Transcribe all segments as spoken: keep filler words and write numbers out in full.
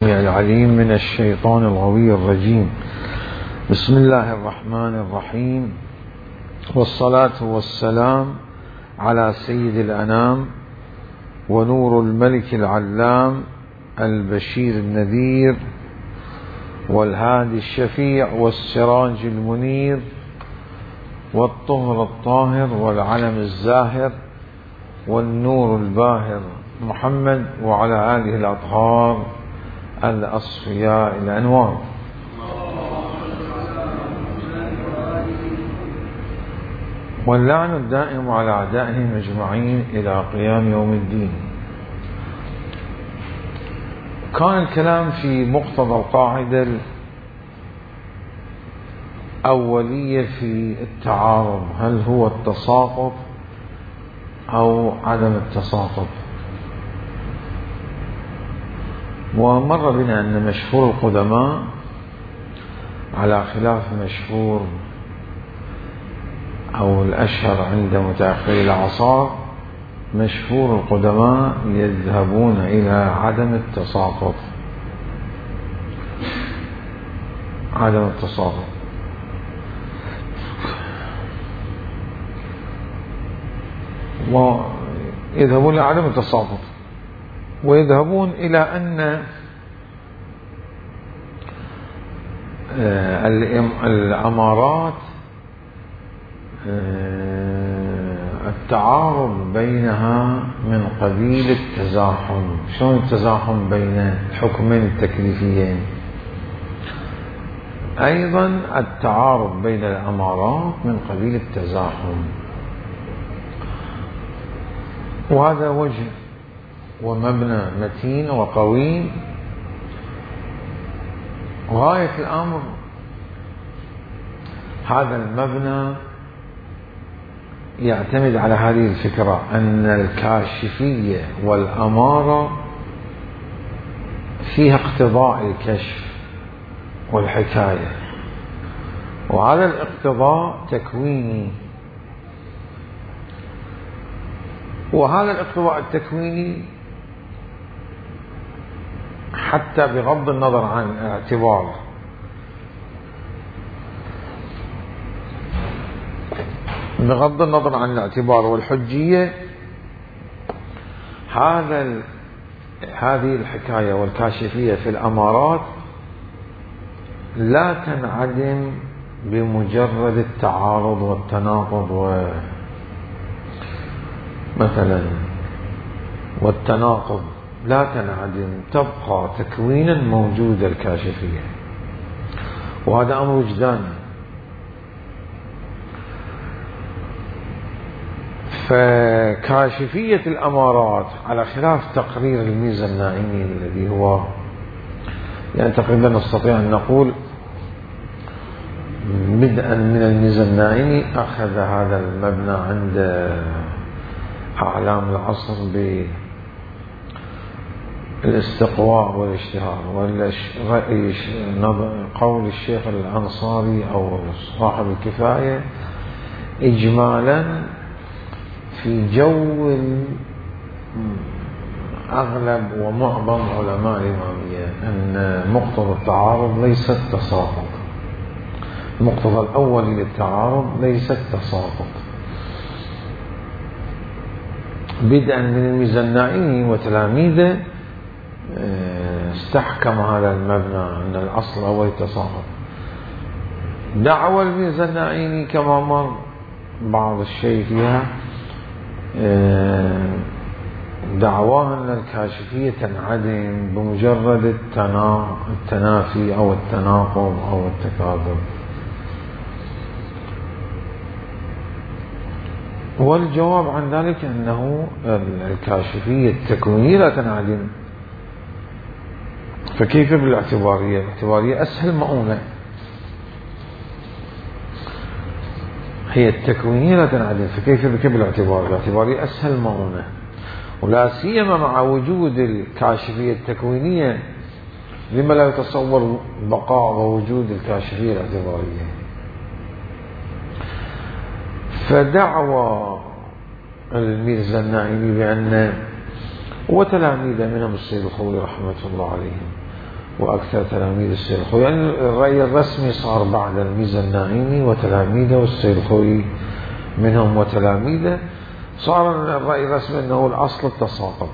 العليم من الشيطان الغوي الرجيم. بسم الله الرحمن الرحيم، والصلاة والسلام على سيد الأنام ونور الملك العلام البشير النذير والهادي الشفيع والسراج المنير والطهر الطاهر والعلم الزاهر والنور الباهر محمد وعلى آله الأطهار الأصفياء الأنوار. واللعن الدائم على أعدائهم أجمعين إلى قيام يوم الدين. كان الكلام في مقتضى القاعدة الأولية في التعارض، هل هو التساقط أو عدم التساقط. ومر بنا أن مشهور القدماء على خلاف مشهور أو الأشهر عند متأخري الأعصار، مشهور القدماء يذهبون إلى عدم التساقط. عدم التساقط ويذهبون إلى عدم التساقط ويذهبون إلى أن الأمارات التعارض بينها من قبيل التزاحم. شلون التزاحم بين حكمين تكليفيين؟ أيضا التعارض بين الأمارات من قبيل التزاحم، وهذا وجه ومبنى متين وقوي. غاية الأمر هذا المبنى يعتمد على هذه الفكرة أن الكاشفية والأمارة فيها اقتضاء الكشف والحكاية، وهذا الاقتضاء تكويني، وهذا الاقتضاء التكويني حتى بغض النظر عن الاعتبار بغض النظر عن الاعتبار والحجية، هذا هذه الحكاية والكاشفية في الأمارات لا تنعدم بمجرد التعارض والتناقض و مثلا والتناقض لا تنعدم، تبقى تكوينا موجود الكاشفية، وهذا أمر وجداني. فكاشفية الأمارات على خلاف تقرير الميزة النائمي الذي هو يعني تقريبا نستطيع أن نقول بدءا من الميزة النائمي أخذ هذا المبنى عند أعلام العصر بالاستقواء والاشتهار، قول الشيخ الأنصاري أو صاحب الكفاية إجمالا في جو أغلب ومعظم علماء الإمامية أن مقتضى التعارض ليس التساقط. المقتضى الأول للتعارض ليس التساقط، بدءا من الميزة النائمي وتلاميذه استحكم هذا المبنى أن الأصل الأول التساقط. دعوى الميزة النائمي كما مر بعض الشيء فيها، دعواه أن الكاشفية تنعدم بمجرد التنافي أو التناقض أو التكاذب، والجواب عن ذلك أنه الكاشفية التكوينية لا تنعدم. فكيف بالاعتبارية؟ الاعتبارية أسهل مؤونة، هي التكوينية لا تنعدم، فكيف بك بالاعتبار؟ الاعتبارية أسهل مؤونة، ولا سيما مع وجود الكاشفية التكوينية لما لا يتصور بقاء ووجود الكاشفية الاعتبارية. فدعوى الميرزا النائمي بأن وتلاميذ منهم السيد الخوي رحمة الله عليهم وأكثر تلاميذ السيد الخوئي، يعني الرأي الرسمي صار بعد الميزة الناعيني وتلاميذه والسيد الخوئي منهم وتلاميذه، صار الرأي الرسمي أنه الأصل التساقط،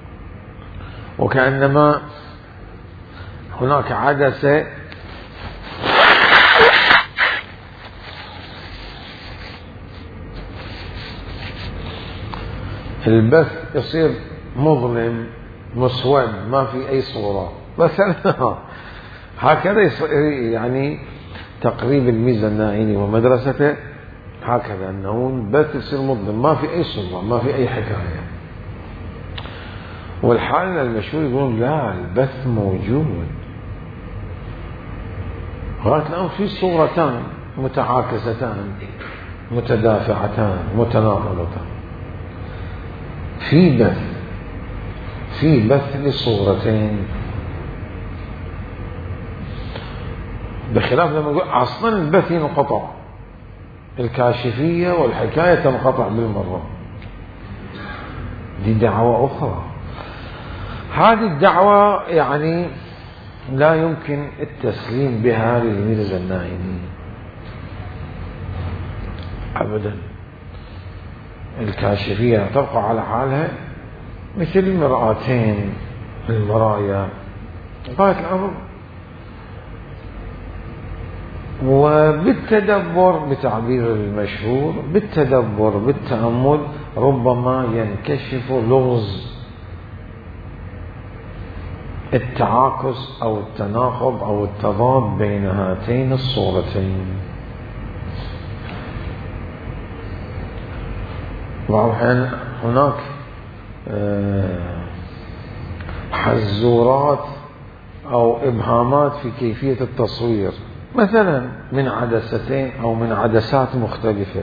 وكأنما هناك عدسة البث يصير مظلم مسود ما في أي صورة مثلا هكذا يعني تقريب الميزة الناعيني ومدرسته هكذا، أنه البث يصير مظلم ما في أي صورة ما في أي حكاية. والحال المشهور يقولون لا البث موجود، غاية الآن في صورتان متعاكستان متدافعتان متناقضتان، في بث في بث للصورتين، بخلاف لما نقول أصلا البث ينقطع، الكاشفية والحكاية تنقطع بالمرة. دي دعوة أخرى، هذه الدعوة يعني لا يمكن التسليم بها للميرزا الناعيني أبدا. الكاشفية تبقى على حالها مثل المرآتين المرايا غاية الأمر، وبالتدبر بتعبير المشهور بالتدبر بالتأمل ربما ينكشف لغز التعاكس أو التناقض أو التضاد بين هاتين الصورتين. وأحيانا هناك حزورات أو إبهامات في كيفية التصوير، مثلا من عدستين أو من عدسات مختلفة،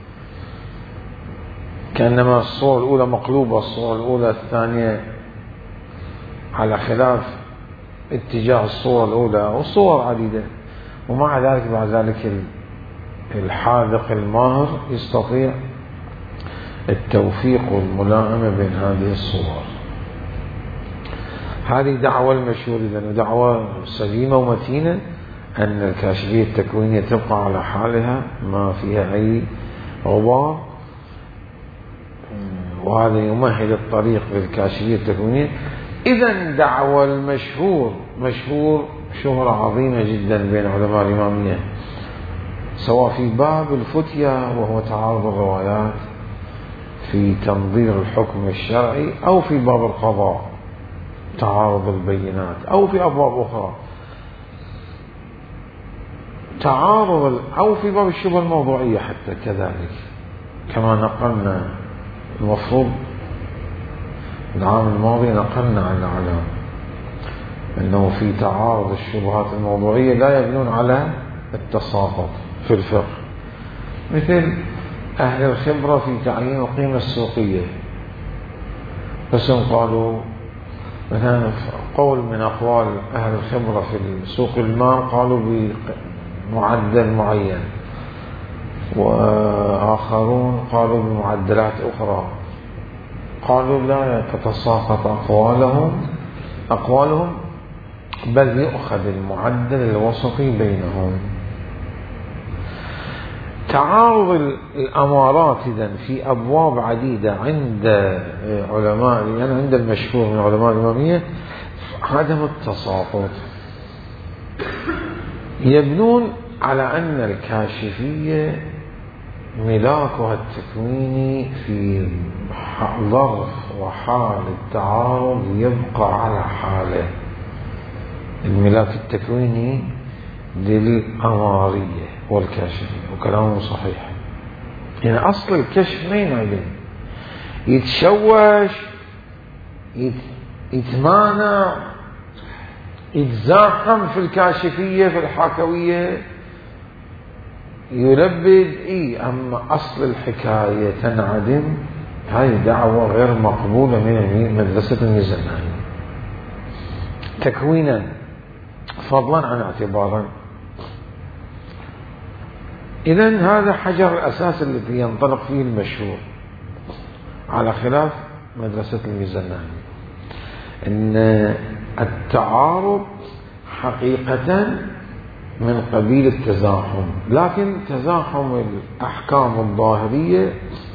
كأنما الصورة الأولى مقلوبة الصورة الأولى الثانية على خلاف اتجاه الصورة الأولى، والصور عديدة، ومع ذلك بعد ذلك الحاذق الماهر يستطيع التوفيق والملائمة بين هذه الصور. هذه دعوة المشهور إذن دعوة سليمة ومتينة أن الكاشفية التكوينية تبقى على حالها ما فيها أي غبار، وهذا يمهد الطريق للكاشفية التكوينية. إذن دعوة المشهور مشهور شهرة عظيمة جدا بين علماء الإمامية، سواء في باب الفتية وهو تعارض الروايات في تنظير الحكم الشرعي، أو في باب القضاء تعارض البينات، أو في أبواب أخرى تعارض، أو في باب الشبهة الموضوعية حتى كذلك، كما نقلنا المفروض العام الماضي نقلنا عن العلماء أنه في تعارض الشبهات الموضوعية لا يبنون على التساقط في الفقه، مثل أهل الخبرة في تعيين القيمة السوقية، بس قالوا مثلا قول من أقوال أهل الخبرة في سوق المال قالوا بمعدل معين، وآخرون قالوا بمعدلات أخرى، قالوا لا تتساقط أقوالهم أقوالهم بل يؤخذ المعدل الوسطي بينهم. تعارض الأمارات إذن في أبواب عديدة عند علماء، يعني عند المشهور من علماء الإمامية عدم التساقط، يبنون على أن الكاشفية ملاكها التكويني في ظرف وحال التعارض يبقى على حاله، الملاك التكويني للأمارية والكاشفية، وكلامه صحيح. يعني أصل الكشف ما ينعدم، يتشوش يتمانع يتزاحم في الكاشفية في الحكوية يلبد إيه، أما أصل الحكاية تنعدم، هاي دعوة غير مقبولة من مدرسة الميزا الناعيني تكوينا فضلا عن اعتبارا. إذن هذا حجر الأساس الذي ينطلق فيه المشهور، على خلاف مدرسة الميزا الناعيني، أن التعارض حقيقة من قبيل التزاحم، لكن تزاحم الأحكام الظاهرية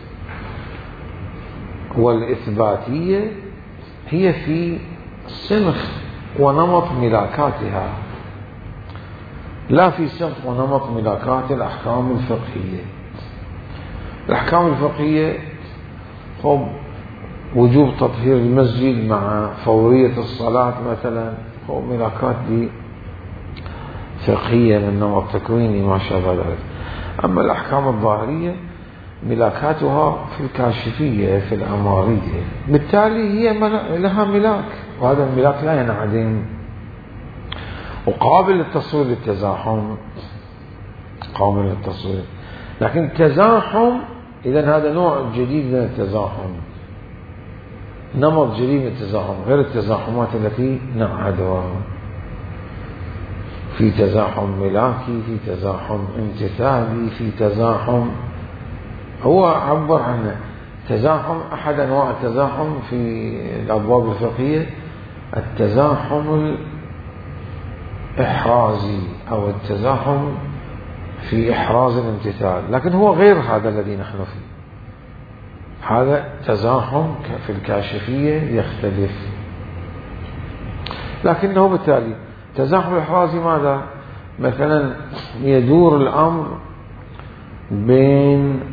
والإثباتية هي في سمخ ونمط ملاكاتها، لا في سمخ ونمط ملاكات الأحكام الفقهية. الأحكام الفقهية خب وجوب تطهير المسجد مع فورية الصلاة مثلا، خب ملاكات دي فقهية من نمط تكويني ما شابه ذلك. أما الأحكام الظاهرية ملاكاتها في الكاشفية في الأمارية، بالتالي هي لها ملاك، وهذا الملاك لا ينعدم وقابل للتصوير للتزاحم، قابل للتصوير. لكن التزاحم إذن هذا نوع جديد من التزاحم، نمط جديد من التزاحم غير التزاحمات التي نعهدها. في تزاحم ملاكي، في تزاحم امتثالي، في تزاحم، هو عبر عنه تزاحم. أحد أنواع التزاحم في الأبواب الفقهية التزاحم الإحرازي أو التزاحم في إحراز الامتثال، لكن هو غير هذا الذي نحن فيه. هذا تزاحم في الكاشفية يختلف، لكنه بالتالي تزاحم الإحرازي ماذا؟ مثلا يدور الأمر بين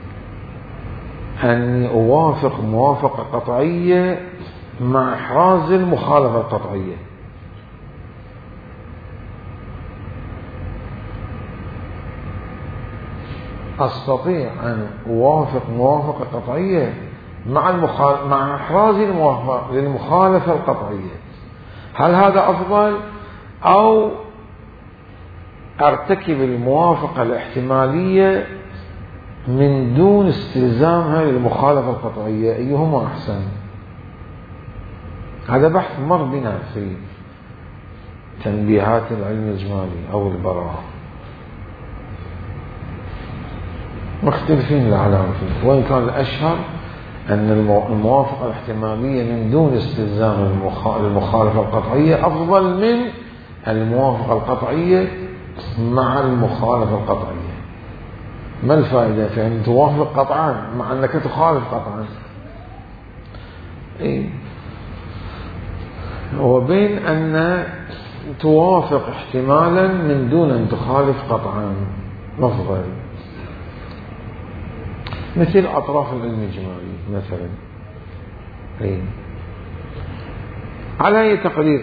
أن أوافق موافقة قطعية مع إحراز المخالفة القطعية. أستطيع أن أوافق موافقة قطعية مع المخال... مع إحراز للمخالفة القطعية. هل هذا أفضل أو أرتكب الموافقة الاحتمالية من دون استلزامها للمخالفة القطعية؟ أيهما أحسن؟ هذا بحث مر بنا في تنبيهات العلم الإجمالي أو البراءة، مختلفين العلام فيه، وإن كان الأشهر أن الموافقة الاحتمالية من دون استلزام المخالفة القطعية أفضل من الموافقة القطعية مع المخالفة القطعية. ما الفائدة في أن توافق قطعا مع أنك تخالف قطعا؟ إيه؟ وبين أن توافق احتمالا من دون أن تخالف قطعا أفضل. مثل أطراف العلم الإجمالي مثلا، إيه؟ على أي تقدير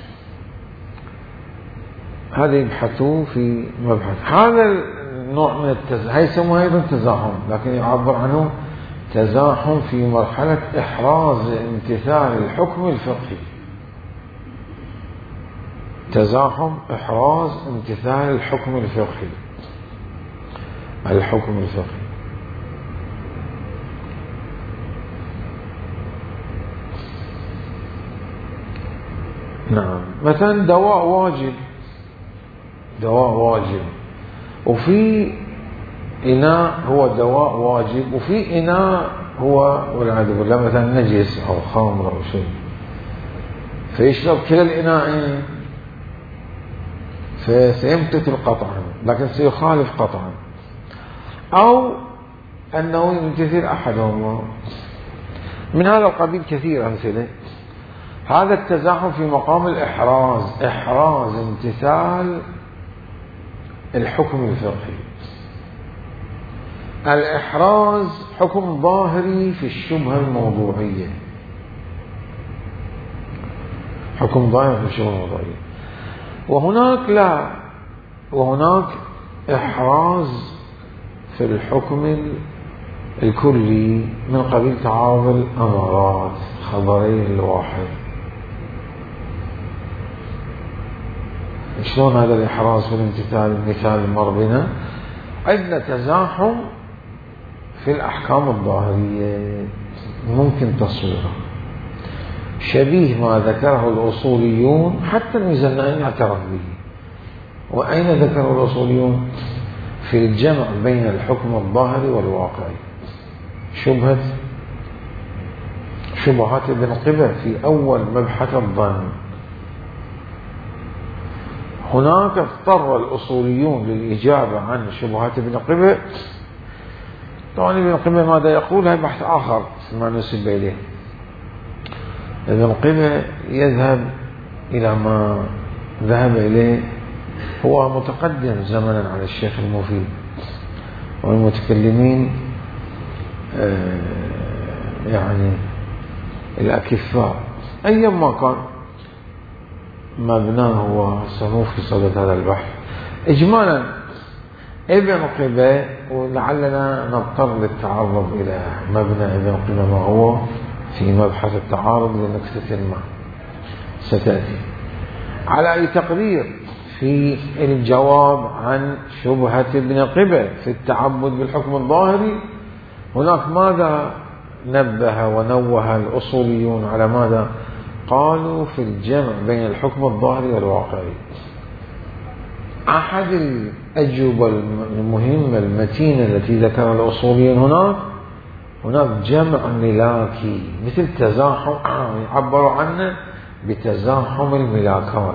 هذا يبحثوا في مبحث هذا النوع من التزاحم، هي يسموه أيضا تزاحم، لكن يعبر عنه تزاحم في مرحلة إحراز امتثال الحكم الفقهي. تزاحم إحراز امتثال الحكم الفقهي، الحكم الفقهي. نعم، مثلا دواء واجب، دواء واجب وفي إناء هو دواء واجب، وفي إناء هو والعياذ بالله مثلا نجس أو خمر أو شيء، فيشرب كلا الإناءين فسيمتثل قطعا لكن سيخالف قطعا، أو أنه يمتثل أحدهما. من هذا القبيل كثير أمثلة. هذا التزاحم في مقام الإحراز، إحراز امتثال الحكم الفقهي. الإحراز حكم ظاهري في الشبهة الموضوعية، حكم ظاهري في الشبهة الموضوعية، وهناك لا، وهناك إحراز في الحكم الكلي من قبيل تعارض الأمارات، خبرين الواحد. شلون هذا الإحراز في الامتثال؟ المثال المر بنا عندنا تزاحم في الأحكام الظاهرية ممكن تصويره شبيه ما ذكره الأصوليون، حتى الميزانيين اعترف به. وأين ذكره الأصوليون؟ في الجمع بين الحكم الظاهري والواقعي. شبهة شبهات ابن قبة في أول مبحث الظن، هناك اضطر الأصوليون للإجابة عن شبهات ابن قبة. طبعا ابن قبة ماذا يقول هذا بحث آخر ما نسب إليه. ابن قبة يذهب إلى ما ذهب إليه، هو متقدم زمنا على الشيخ المفيد، والمتكلمين يعني الأكفاء أيما كان مبناه وسموه في صدد هذا البحث. إجمالا ابن قبة، ولعلنا نضطر للتعرض إلى مبنى ابن قبة ما هو في مبحث التعارض لنكتة ما ستأتي على أي تقدير في الجواب عن شبهة ابن قبة في التعبد بالحكم الظاهري. هناك ماذا نبه ونوه الأصوليون على ماذا؟ قالوا في الجمع بين الحكم الظاهري والواقعي. أحد الأجوبة المهمة المتينة التي ذكرها الأصوليون هناك هناك جمع ملاكي، مثل تزاحم، يعبروا عنه بتزاحم الملاكات،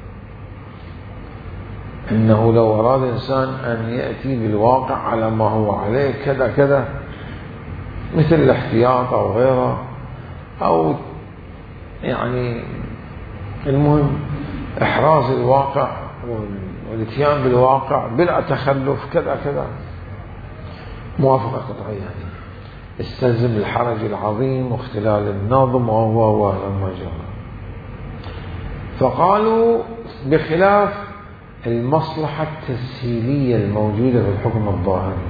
إنه لو أراد إنسان أن يأتي بالواقع على ما هو عليه كذا كذا، مثل الاحتياط أو غيره، أو يعني المهم إحراز الواقع والاتيان بالواقع بلا تخلف كذا كذا، موافقة قطعية يعني استلزم الحرج العظيم واختلال النظم وهو وما جرى. فقالوا بخلاف المصلحة التسهيلية الموجودة في الحكم الظاهري،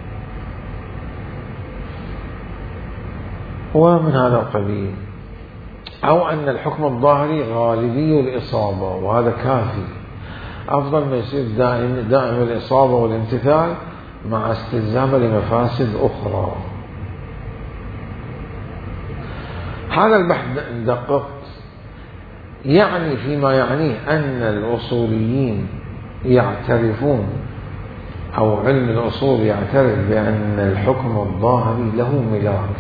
ومن هذا القبيل، أو أن الحكم الظاهري غالبي الإصابة وهذا كافي، أفضل ما يصير دائم دائم الإصابة والامتثال مع استلزام لمفاسد أخرى. هذا البحث ندقق، يعني فيما يعنيه أن الأصوليين يعترفون أو علم الأصول يعترف بأن الحكم الظاهري له ملاك،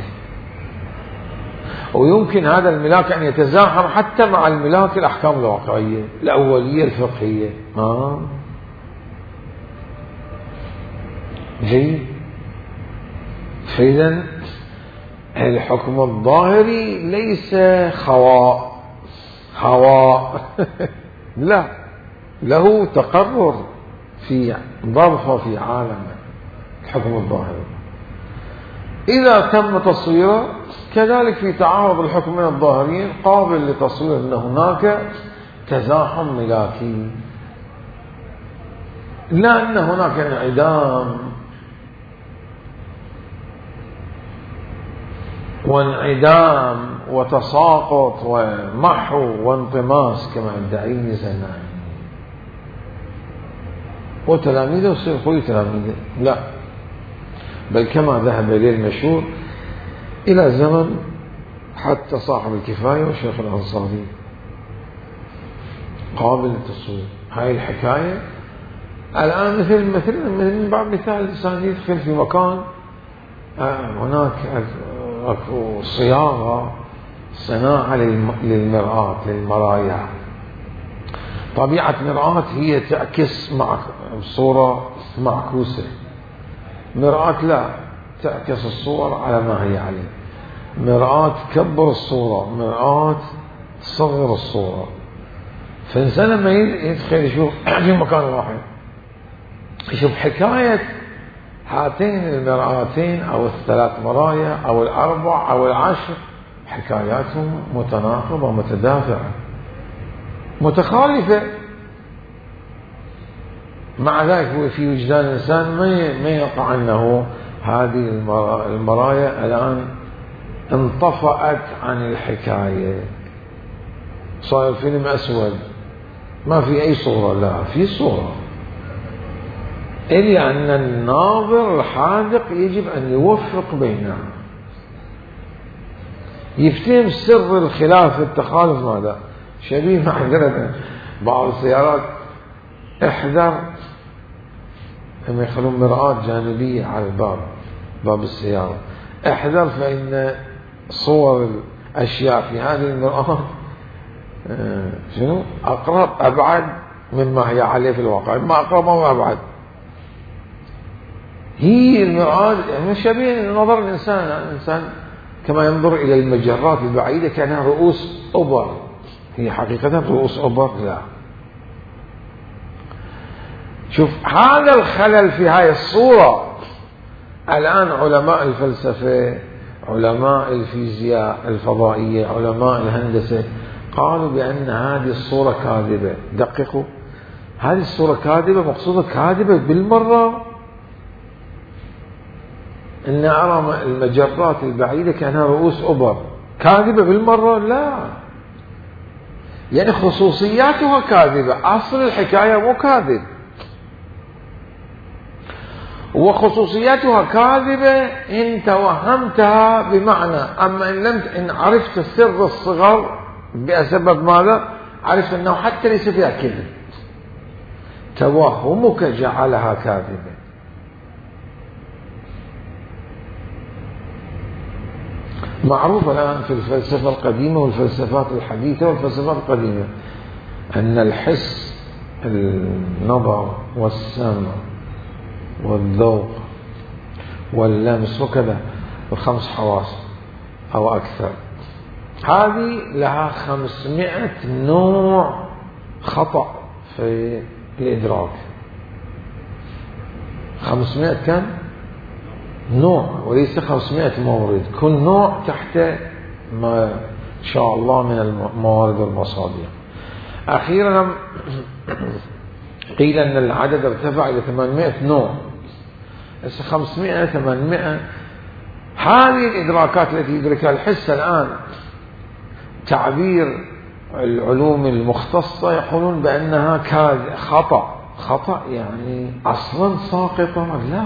ويمكن هذا الملاك أن يتزاحم حتى مع الملاك الأحكام الواقعية الأولية الفقهية. آه. جيد. فإذا الحكم الظاهري ليس خواء خواء لا، له تقرر في ظرفه في عالم الحكم الظاهري إذا تم تصويره. كذلك في تعارض الحكم من الظاهرين قابل لتصوير أن هناك تزاحم ملاكي، لا أن هناك انعدام وانعدام وتساقط ومحو وانطماس كما ادعي زناني وتلاميذه وسيقول تلاميذه، لا، بل كما ذهب إليه المشهور إلى زمن حتى صاحب الكفاية والشيخ الأنصاري قابل للتصوير. هاي الحكاية الآن مثل مثل من بعض مثال الإنسان يدخل في مكان هناك أكو صياغة صناعة للمرآة للمرايا، طبيعة مرآة هي تعكس مع صورة معكوسة، مرآة لا تعكس الصور على ما هي عليه، مرآة تكبر الصورة، مرآة تصغر الصورة. فالإنسان لما يدخل يشوف في مكان واحد يشوف حكاية هاتين المرآتين أو الثلاث مرايا أو الأربع أو العشر، حكاياتهم متناقضة متدافعة متخالفة، مع ذلك هو في وجدان الإنسان ما يقع أنه هذه المرايا الآن انطفأت عن الحكاية، صار الفيلم أسود ما في أي صورة، لا في صورة، إلا أن الناظر الحاذق يجب أن يوفق بينها، يفتهم سر الخلاف التخالف. ماذا شبيه مع عندنا بعض السيارات احذر لما يخلون مرآة جانبية على الباب باب السيارة، احذر فإن صور الأشياء في هذه المرآة شنو أقرب أبعد مما هي عليه في الواقع، ما أقرب وما أبعد. هي المرآة مش شبيه نظر الإنسان. الإنسان كما ينظر إلى المجرات البعيدة كأنها رؤوس أبر، هي حقيقة رؤوس أبر لا. شوف هذا الخلل في هاي الصورة. الآن علماء الفلسفة، علماء الفيزياء الفضائية، علماء الهندسة قالوا بأن هذه الصورة كاذبة. دققوا، هذه الصورة كاذبة، مقصودة كاذبة بالمرة. إن أرى المجرات البعيدة كأنها رؤوس أبر، كاذبة بالمرة لا، يعني خصوصياتها كاذبة، أصل الحكاية مو كاذب، وخصوصياتها كاذبة إن توهمتها بمعنى. أما إن لم إن عرفت سر الصغر بسبب ماذا؟ عرفت أنه حتى ليس فيها كذب، توهمك جعلها كاذبة. معروف الآن في الفلسفة القديمة والفلسفات الحديثة والفلسفات القديمة أن الحس، النظر والسمع والذوق واللمس وكذا، الخمس حواس أو أكثر، هذه لها خمسمائة نوع خطأ في الإدراك. خمسمائة كم؟ نوع، وليس خمسمائة مورد، كل نوع تحت ما شاء الله من الموارد والمصادر. أخيرا قيل أن العدد ارتفع إلى ثمانمائة نوع، بس خمسمائة ثمانمائة. هذه الإدراكات التي يدركها الحس الآن تعبير العلوم المختصة يقولون بأنها خطأ. خطأ يعني أصلا ساقطة لا،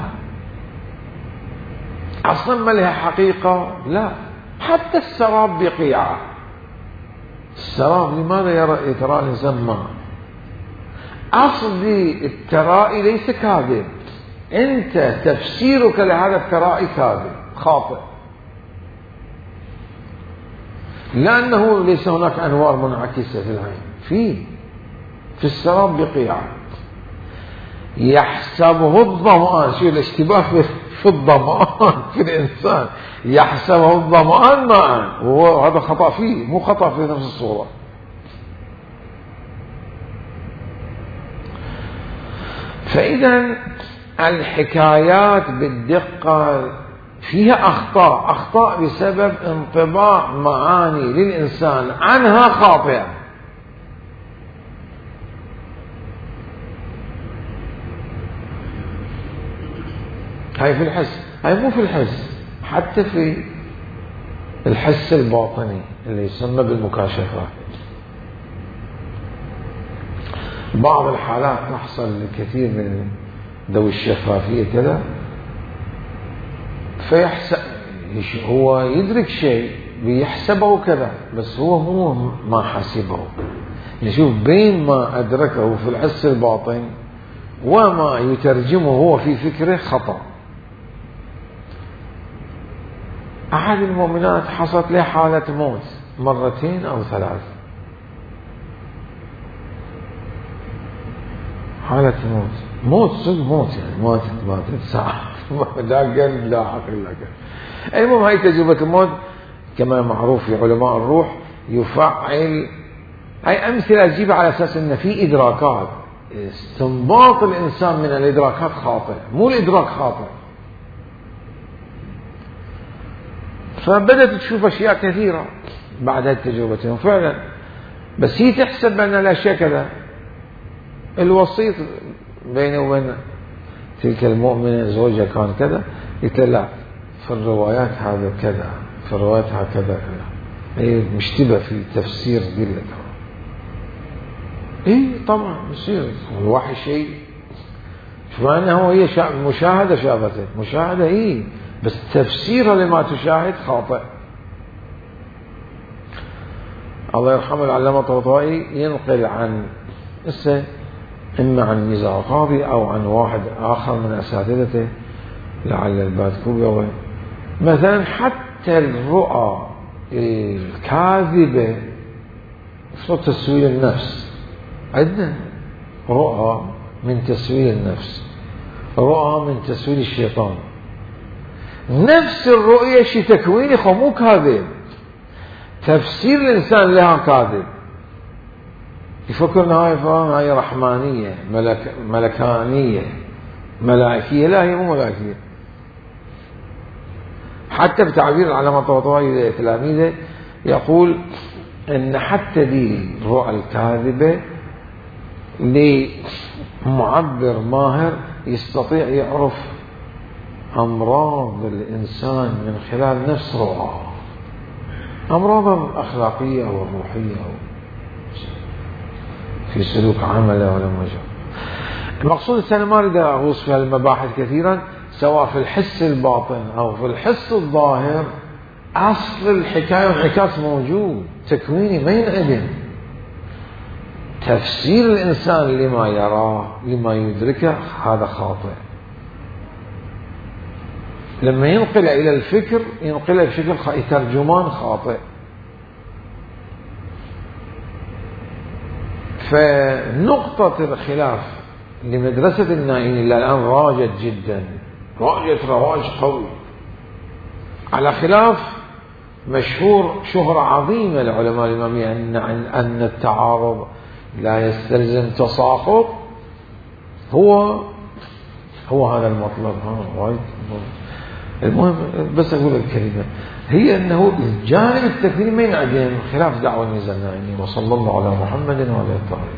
أصلا ما لها حقيقة لا. حتى السراب بقيعة، السراب لماذا يرى ترى الإنسان ماء؟ أصل الترائي ليس كاذب، أنت تفسيرك لهذا الترائي كاذب خاطئ، لأنه ليس هناك أنوار منعكسة في العين. في في السراب بقيعة يحسبه الظمآن. شو الاشتباه في الظمآن في الإنسان؟ يحسبه الظمآن ماء، وهذا خطأ فيه، مو خطأ في نفس الصورة. فإذا الحكايات بالدقة فيها أخطاء، أخطاء بسبب انطباع معاني للإنسان عنها خاطئة. هاي في الحس، هاي مو في الحس، حتى في الحس الباطني اللي يسمى بالمكاشفات. بعض الحالات تحصل لكثير من ذوي الشفافية كذا، فيحسب هو يدرك شيء بيحسبه كذا، بس هو مو ما حسبه. يشوف بين ما أدركه في الحس الباطن وما يترجمه هو في فكره خطأ. أحد المؤمنات حصلت له حالة موت مرتين أو ثلاث، حالة موت، موت صدق موت، يعني ماتت ماتت ساعة لا قلب لا عقل لا قلب. المهم هاي تجربة الموت كما معروف في علماء الروح يفعل. هاي أمثلة أجيبها على أساس أن في إدراكات استنباط الإنسان من الإدراكات خاطئ، مو الإدراك خاطئ. فبدأت تشوف أشياء كثيرة بعد هالتجربة فعلا، بس هي تحسب أن الأشياء كذا. الوسيط بينه وبين تلك المؤمنة زوجها كان كذا، قلت لا في الروايات هذا كذا، في الروايات هكذا كذا، هي مشتبه في تفسير دلة. ايه طبعا يصير الوحي شيء، مع انه هي مشاهدة شافته مشاهدة ايه، بس تفسيرها لما تشاهد خاطئ. الله يرحمه العلامة الطباطبائي ينقل عن اسه إما عن ميزة عقابي أو عن واحد آخر من أساتذته لعل البادكوبي، مثلا حتى الرؤى الكاذبة صوت تسويل النفس عندنا رؤى من تسويل النفس، رؤى من تسويل الشيطان. نفس الرؤية شي تكويني خو مو كاذب، تفسير الإنسان لها كاذب، يفكر أنها هاي فهم هاي رحمانية ملك ملكانية ملائكية. لا، هي مو ملائكية. حتى بتعبير العلامة الطباطبائي تلاميذه يقول أن حتى دي الرؤى الكاذبة لمعبر ماهر يستطيع يعرف أمراض الإنسان من خلال نفس رؤى، أمراض الأخلاقية أو الروحية أو في سلوك عمله ولا مجرد. المقصود الثاني ما أريد أغوص في المباحث كثيرا، سواء في الحس الباطن أو في الحس الظاهر، أصل الحكاية والحكاية موجود تكويني ما ينعدم. تفسير الإنسان لما يراه لما يدركه هذا خاطئ. لما ينقل إلى الفكر ينقل بشكل ترجمان خاطئ. فنقطة الخلاف لمدرسة النائين اللي الآن راجت جدا، راجت رواج قوي، على خلاف مشهور شهرة عظيمة لعلماء الإمامية أن أن التعارض لا يستلزم تساقط. هو هو هذا المطلب. ها المهم بس أقول الكلمة هي أنه الجانب التكويني ما ينعدم خلاف دعوة الميزان النائين. وصلى الله على محمد وعلى آله.